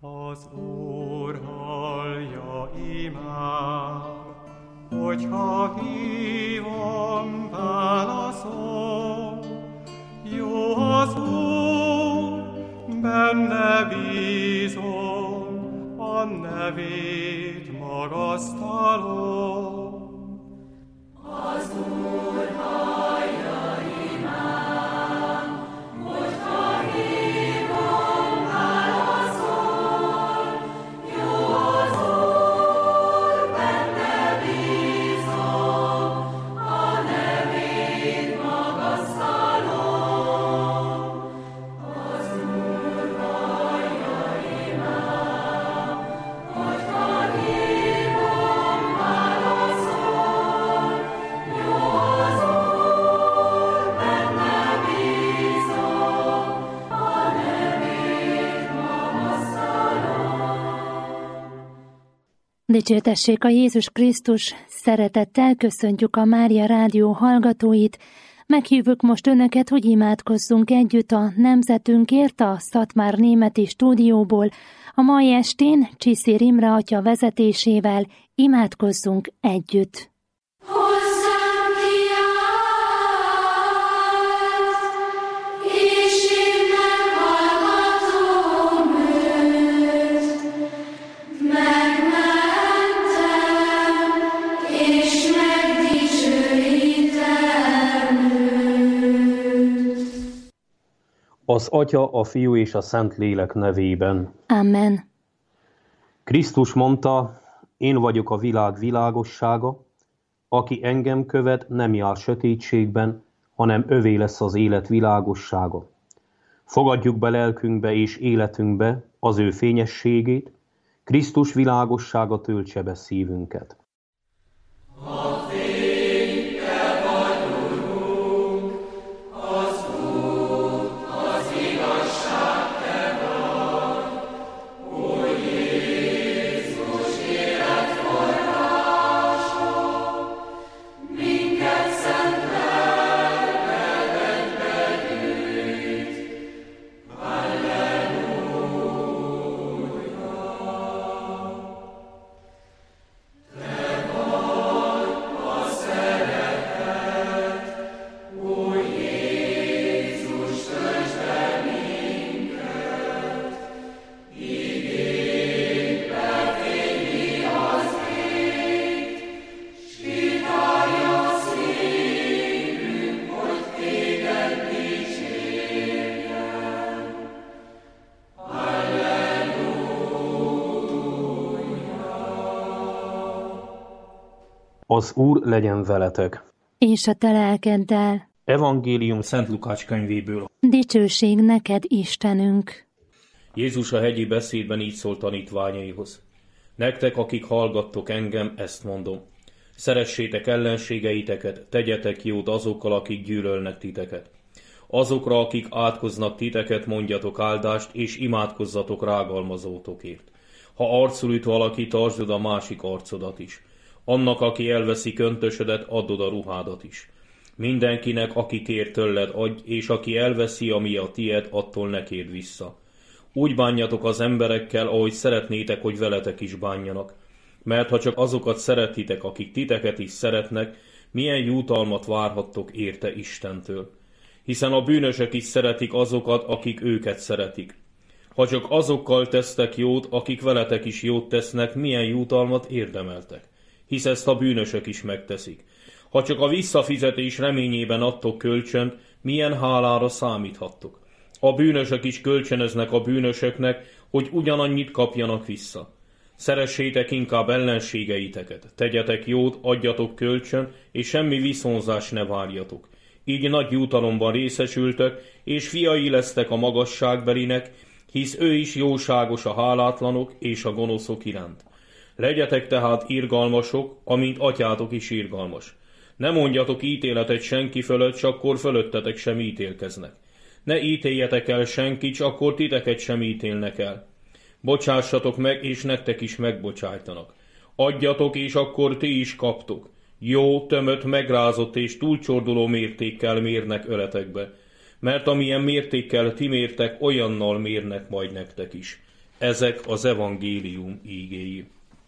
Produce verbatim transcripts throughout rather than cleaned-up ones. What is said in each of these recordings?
Az Úr hallja imám, hogyha hívom, válaszol. Jó az Úr, benne bízom, a nevét magasztalom. Az Úr hallja imám, hogyha hívom, válaszol. Jó az Úr, benne bízom, a nevét magasztalom. Az Úr hallja imám, hogyha hívom, válaszol. Jó az Úr, benne bízom, a nevét magasztalom. Dicsértessék a Jézus Krisztus, szeretettel köszöntjük a Mária Rádió hallgatóit. Meghívjuk most önöket, hogy imádkozzunk együtt a nemzetünkért a Szatmár Németi stúdióból. A mai estén Csiszér Imre atya vezetésével imádkozzunk együtt. Hozzám kiállt, és én meghallgatom őt. Megmentem, és megdicsőítem őt. Az Atya, a Fiú és a Szentlélek nevében. Amen. Krisztus mondta, én vagyok a világ világossága, aki engem követ, nem jár sötétségben, hanem övé lesz az élet világossága. Fogadjuk be lelkünkbe és életünkbe az ő fényességét, Krisztus világossága töltse be szívünket. Az Úr legyen veletek. És a te lelkeddel. Evangélium Szent Lukács könyvéből. Dicsőség neked, Istenünk. Jézus a hegyi beszédben így szólt tanítványaihoz. Nektek, akik hallgattok engem, ezt mondom. Szeressétek ellenségeiteket, tegyetek jót azokkal, akik gyűlölnek titeket. Azokra, akik átkoznak titeket, mondjatok áldást, és imádkozzatok rágalmazótokért. Ha arcul üt valaki, tartsd a másik arcodat is. Annak, aki elveszi köntösödet, add a ruhádat is. Mindenkinek, aki kér tőled, adj, és aki elveszi, ami a tied, attól ne kérd vissza. Úgy bánjatok az emberekkel, ahogy szeretnétek, hogy veletek is bánjanak. Mert ha csak azokat szeretitek, akik titeket is szeretnek, milyen jutalmat várhattok érte Istentől. Hiszen a bűnösök is szeretik azokat, akik őket szeretik. Ha csak azokkal tesztek jót, akik veletek is jót tesznek, milyen jutalmat érdemeltek. Hisz ezt a bűnösök is megteszik. Ha csak a visszafizetés reményében adtok kölcsönt, milyen hálára számíthattok. A bűnösök is kölcsönöznek a bűnösöknek, hogy ugyanannyit kapjanak vissza. Szeressétek inkább ellenségeiteket, tegyetek jót, adjatok kölcsön, és semmi viszonzás ne várjatok. Így nagy jutalomban részesültök, és fiai lesztek a magasságbelinek, hisz ő is jóságos a hálátlanok és a gonoszok iránt. Legyetek tehát irgalmasok, amint atyátok is irgalmas. Ne mondjatok ítéletet senki fölött, s akkor fölöttetek sem ítélkeznek. Ne ítéljetek el senkit, s akkor titeket sem ítélnek el. Bocsássatok meg, és nektek is megbocsájtanak. Adjatok, és akkor ti is kaptok. Jó, tömött, megrázott és túlcsorduló mértékkel mérnek öletekbe. Mert amilyen mértékkel ti mértek, olyannal mérnek majd nektek is. Ezek az evangélium ígéi.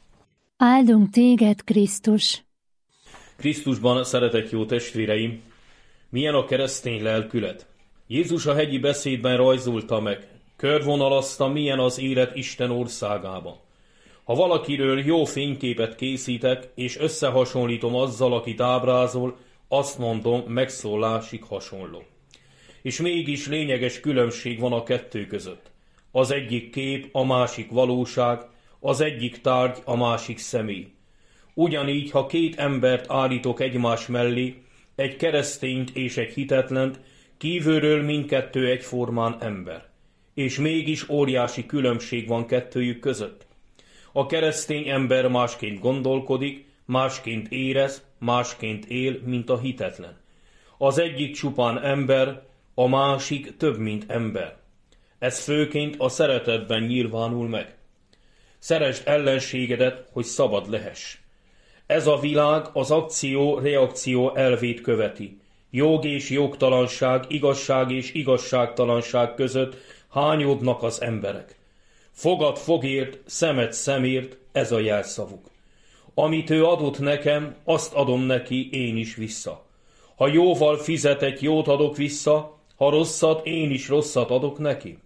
Áldunk téged, Krisztus! Krisztusban, szeretett jó testvéreim, milyen a keresztény lelkület? Jézus a hegyi beszédben rajzolta meg, körvonalazta, milyen az élet Isten országában. Ha valakiről jó fényképet készítek, és összehasonlítom azzal, akit ábrázol, azt mondom, megszólásig hasonló. És mégis lényeges különbség van a kettő között. Az egyik kép, a másik valóság, az egyik tárgy, a másik személy. Ugyanígy, ha két embert állítok egymás mellé, egy keresztényt és egy hitetlent, kívülről mindkettő egyformán ember. És mégis óriási különbség van kettőjük között. A keresztény ember másként gondolkodik, másként érez, másként él, mint a hitetlen. Az egyik csupán ember, a másik több, mint ember. Ez főként a szeretetben nyilvánul meg. Szeresd ellenségedet, hogy szabad lehess. Ez a világ az akció-reakció elvét követi. Jog és jogtalanság, igazság és igazságtalanság között hányódnak az emberek. Fogad fogért, szemed szemért, ez a jelszavuk. Amit ő adott nekem, azt adom neki én is vissza. Ha jóval fizetett, jót adok vissza, ha rosszat, én is rosszat adok neki.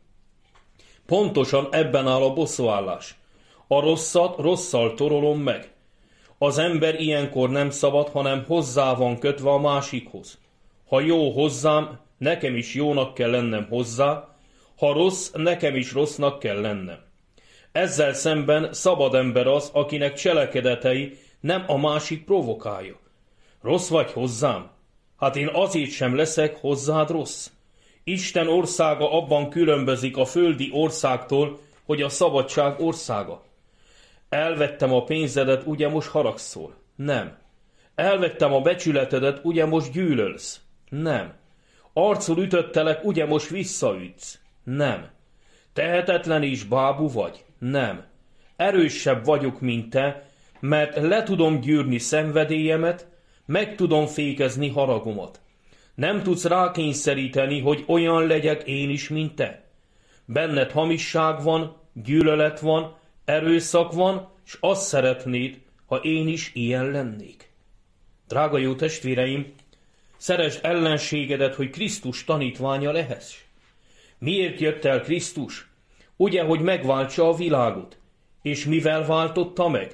Pontosan ebben áll a bosszúállás. A rosszat rosszal torolom meg. Az ember ilyenkor nem szabad, hanem hozzá van kötve a másikhoz. Ha jó hozzám, nekem is jónak kell lennem hozzá, ha rossz, nekem is rossznak kell lennem. Ezzel szemben szabad ember az, akinek cselekedetei nem a másik provokálja. Rossz vagy hozzám? Hát én azért sem leszek hozzád rossz. Isten országa abban különbözik a földi országtól, hogy a szabadság országa. Elvettem a pénzedet, ugye most haragszol? Nem. Elvettem a becsületedet, ugye most gyűlölsz? Nem. Arcul ütöttelek, ugye most visszaütsz? Nem. Tehetetlen és bábú vagy? Nem. Erősebb vagyok, mint te, mert le tudom gyűrni szenvedélyemet, meg tudom fékezni haragomat. Nem tudsz rákényszeríteni, hogy olyan legyek én is, mint te. Benned hamisság van, gyűlölet van, erőszak van, és azt szeretnéd, ha én is ilyen lennék. Drága jó testvéreim, szeresd ellenségedet, hogy Krisztus tanítványa lehess. Miért jött el Krisztus? Ugye, hogy megváltsa a világot. És mivel váltotta meg?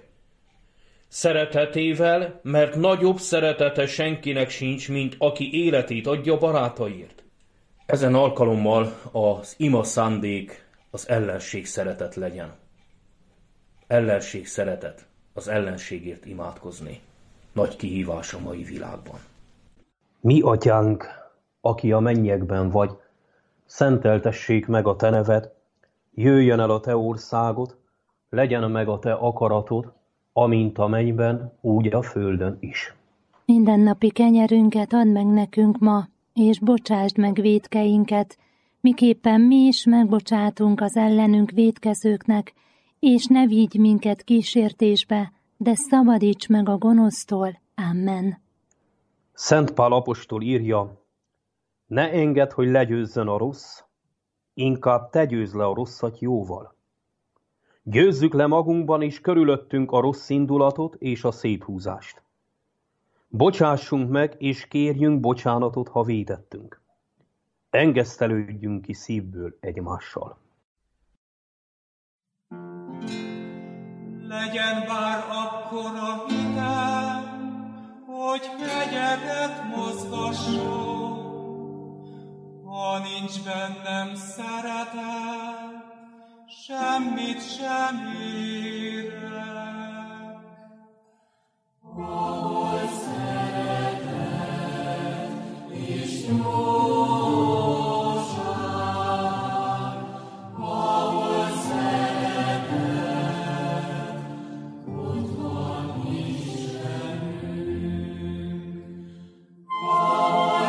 Szeretetével, mert nagyobb szeretete senkinek sincs, mint aki életét adja barátaiért. Ezen alkalommal az ima szándék az ellenség szeretet legyen. Ellenség szeretet, az ellenségért imádkozni. Nagy kihívás a mai világban. Mi, atyánk, aki a mennyekben vagy, szenteltessék meg a te neved, jöjjön el a te országod, legyen meg a te akaratod, amint a mennyben, úgy a földön is. Mindennapi kenyerünket add meg nekünk ma, és bocsásd meg vétkeinket, miképpen mi is megbocsátunk az ellenünk vétkezőknek, és ne vigy minket kísértésbe, de szabadíts meg a gonosztól. Amen. Szent Pál apostol írja, ne engedd, hogy legyőzzön a rossz, inkább te győzd le a rosszat jóval. Győzzük le magunkban és körülöttünk a rossz indulatot és a széthúzást. Bocsássunk meg és kérjünk bocsánatot, ha vétettünk. Engesztelődjünk ki szívből egymással. Legyen bár akkora hitem, hogy hegyeket mozgasson, ha nincs bennem szeretet, semmit sem érek. Ahol szeretet és jóság, ahol szeretet, ott van Istenünk. Ahol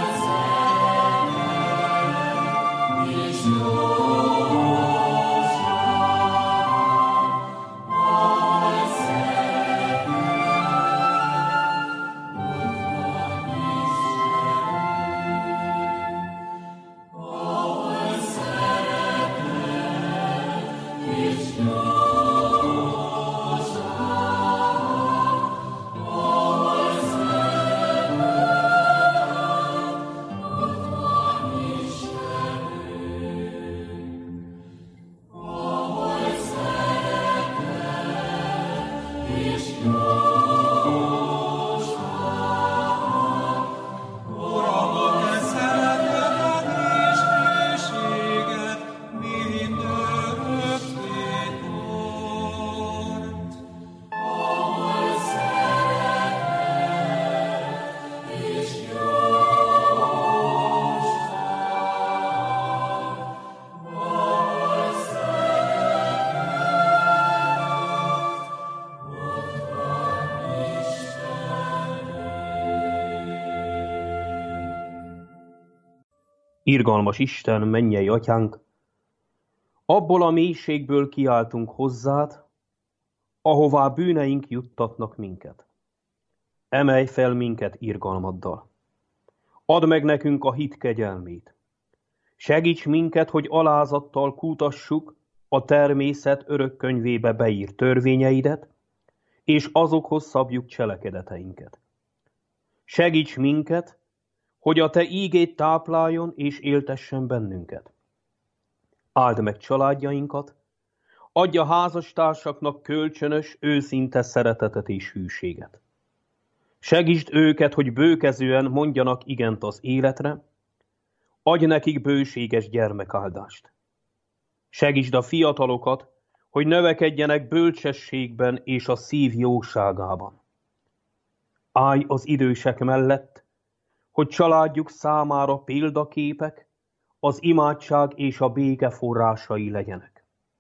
szeretet és jóság, Irgalmas Isten, mennyei atyánk, abból a mélységből kiáltunk hozzád, ahová bűneink juttatnak minket. Emelj fel minket irgalmaddal. Add meg nekünk a hit kegyelmét. Segíts minket, hogy alázattal kutassuk a természet örök könyvébe beírt törvényeidet, és azokhoz szabjuk cselekedeteinket. Segíts minket, hogy a te ígét tápláljon és éltessen bennünket. Áld meg családjainkat, adj a házastársaknak kölcsönös, őszinte szeretetet és hűséget. Segítsd őket, hogy bőkezően mondjanak igent az életre, adj nekik bőséges gyermekáldást. Segítsd a fiatalokat, hogy növekedjenek bölcsességben és a szív jóságában. Állj az idősek mellett, hogy családjuk számára példaképek, az imádság és a béke forrásai legyenek.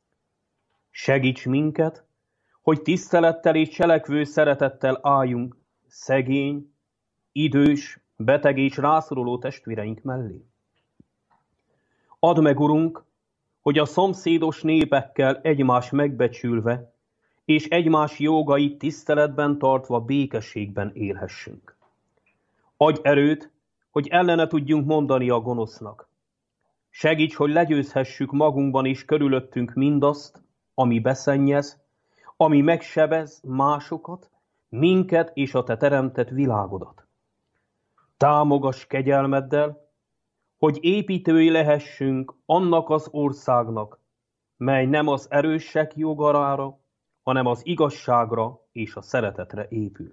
Segíts minket, hogy tisztelettel és cselekvő szeretettel álljunk szegény, idős, beteg és rászoruló testvéreink mellé. Add meg, Urunk, hogy a szomszédos népekkel egymás megbecsülve és egymás jogait tiszteletben tartva békességben élhessünk. Adj erőt, hogy ellene tudjunk mondani a gonosznak. Segíts, hogy legyőzhessük magunkban és körülöttünk mindazt, ami beszennyez, ami megsebez másokat, minket és a te teremtett világodat. Támogass kegyelmeddel, hogy építői lehessünk annak az országnak, mely nem az erősek jogarára, hanem az igazságra és a szeretetre épül.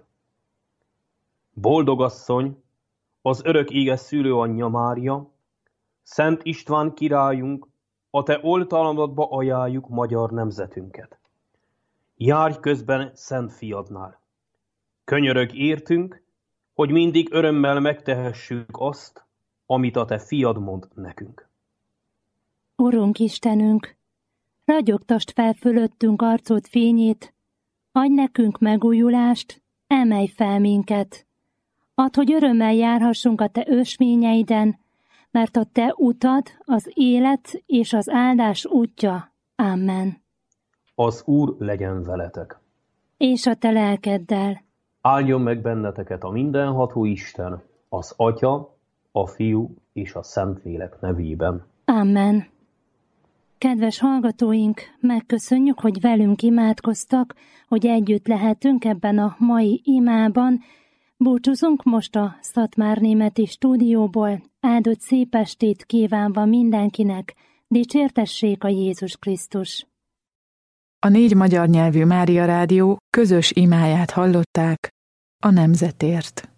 Boldogasszony, az örök éges szülőanyja Mária, Szent István királyunk, a te oltalmadba ajánljuk magyar nemzetünket. Járj közben Szent Fiadnál. Könyörög értünk, hogy mindig örömmel megtehessük azt, amit a te fiad mond nekünk. Urunk Istenünk, ragyogtasd fel fölöttünk arcod fényét, adj nekünk megújulást, emelj fel minket. Add, hogy örömmel járhassunk a te ösvényeiden, mert a te utad az élet és az áldás útja. Amen. Az Úr legyen veletek. És a te lelkeddel. Áldjon meg benneteket a mindenható Isten, az Atya, a Fiú és a Szentlélek nevében. Amen. Kedves hallgatóink, megköszönjük, hogy velünk imádkoztak, hogy együtt lehetünk ebben a mai imában. Búcsúzunk most a Szatmárnémeti stúdióból, áldott szép estét kívánva mindenkinek, dicsértessék a Jézus Krisztus. A négy magyar nyelvű Mária Rádió közös imáját hallották a nemzetért.